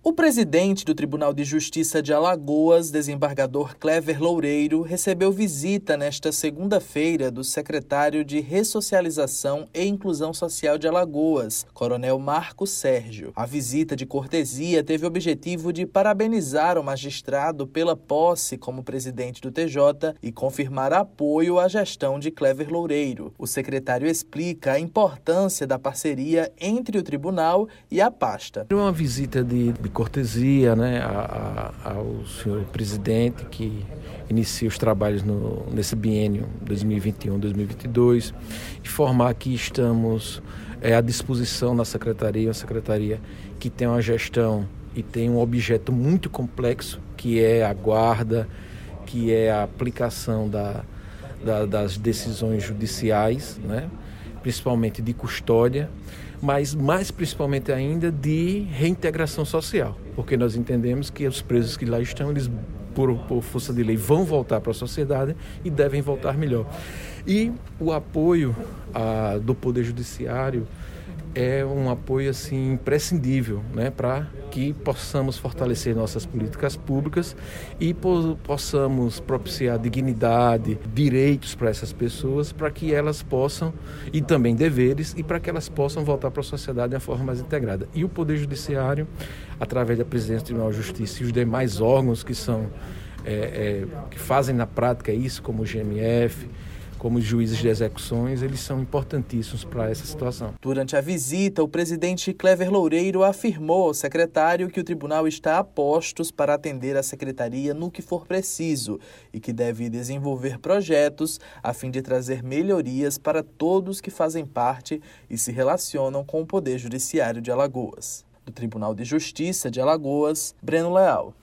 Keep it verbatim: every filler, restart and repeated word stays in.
O presidente do Tribunal de Justiça de Alagoas, desembargador Clever Loureiro, recebeu visita nesta segunda-feira do secretário de Ressocialização e Inclusão Social de Alagoas, Coronel Marco Sérgio. A visita de cortesia teve o objetivo de parabenizar o magistrado pela posse como presidente do T J e confirmar apoio à gestão de Clever Loureiro. O secretário explica a importância da parceria entre o tribunal e a pasta. Uma visita de, de cortesia, né, a, a, ao senhor presidente que inicia os trabalhos no, nesse biênio dois mil e vinte e um, dois mil e vinte e dois, informar que estamos é, à disposição da secretaria, uma secretaria que tem uma gestão e tem um objeto muito complexo, que é a guarda, que é a aplicação da, da, das decisões judiciais, né, principalmente de custódia, mas mais principalmente ainda de reintegração social, porque nós entendemos que os presos que lá estão, eles por, por força de lei vão voltar para a sociedade e devem voltar melhor. E o apoio a, do Poder Judiciário é um apoio assim, imprescindível, né, para que possamos fortalecer nossas políticas públicas e po- possamos propiciar dignidade, direitos para essas pessoas, para que elas possam, e também deveres, e para que elas possam voltar para a sociedade de uma forma mais integrada. E o Poder Judiciário, através da Presidência do Tribunal de Justiça e os demais órgãos que, são, é, é, que fazem na prática isso, como o G M F, como os juízes de execuções, eles são importantíssimos para essa situação. Durante a visita, o presidente Clever Loureiro afirmou ao secretário que o tribunal está a postos para atender a secretaria no que for preciso e que deve desenvolver projetos a fim de trazer melhorias para todos que fazem parte e se relacionam com o Poder Judiciário de Alagoas. Do Tribunal de Justiça de Alagoas, Breno Leal.